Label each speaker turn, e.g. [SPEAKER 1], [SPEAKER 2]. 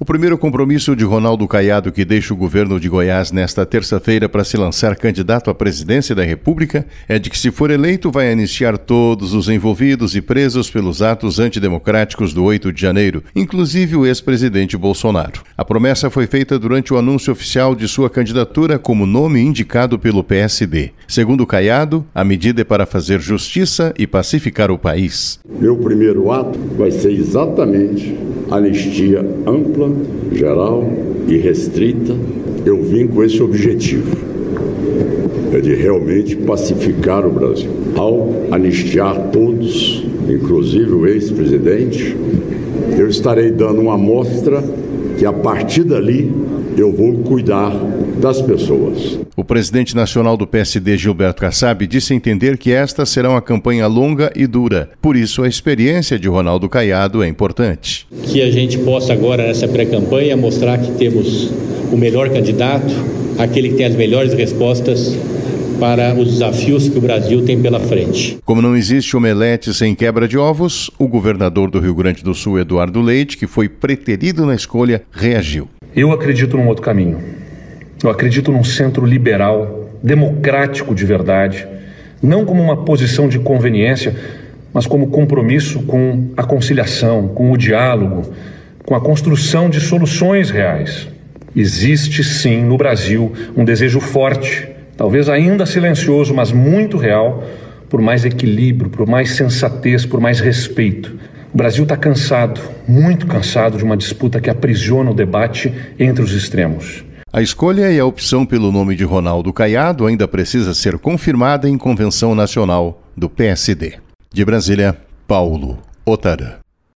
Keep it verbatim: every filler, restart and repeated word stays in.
[SPEAKER 1] O primeiro compromisso de Ronaldo Caiado, que deixa o governo de Goiás nesta terça-feira para se lançar candidato à presidência da República, é de que, se for eleito, vai anistiar todos os envolvidos e presos pelos atos antidemocráticos do oito de janeiro, inclusive o ex-presidente Bolsonaro. A promessa foi feita durante o anúncio oficial de sua candidatura como nome indicado pelo P S D. Segundo Caiado, a medida é para fazer justiça e pacificar o país.
[SPEAKER 2] Meu primeiro ato vai ser exatamente anistia ampla, geral e restrita. Eu vim com esse objetivo, é de realmente pacificar o Brasil. Ao anistiar todos, inclusive o ex-presidente, eu estarei dando uma amostra que, a partir dali, eu vou cuidar das pessoas.
[SPEAKER 1] O presidente nacional do P S D, Gilberto Kassab, disse entender que esta será uma campanha longa e dura. Por isso, a experiência de Ronaldo Caiado é importante.
[SPEAKER 3] Que a gente possa agora, nessa pré-campanha, mostrar que temos o melhor candidato, aquele que tem as melhores respostas para os desafios que o Brasil tem pela frente.
[SPEAKER 1] Como não existe omelete sem quebra de ovos, o governador do Rio Grande do Sul, Eduardo Leite, que foi preterido na escolha, reagiu.
[SPEAKER 4] Eu acredito num outro caminho. Eu acredito num centro liberal, democrático de verdade, não como uma posição de conveniência, mas como compromisso com a conciliação, com o diálogo, com a construção de soluções reais. Existe sim no Brasil um desejo forte, talvez ainda silencioso, mas muito real, por mais equilíbrio, por mais sensatez, por mais respeito. O Brasil está cansado, muito cansado de uma disputa que aprisiona o debate entre os extremos.
[SPEAKER 1] A escolha e a opção pelo nome de Ronaldo Caiado ainda precisa ser confirmada em convenção nacional do P S D. De Brasília, Paulo Otara.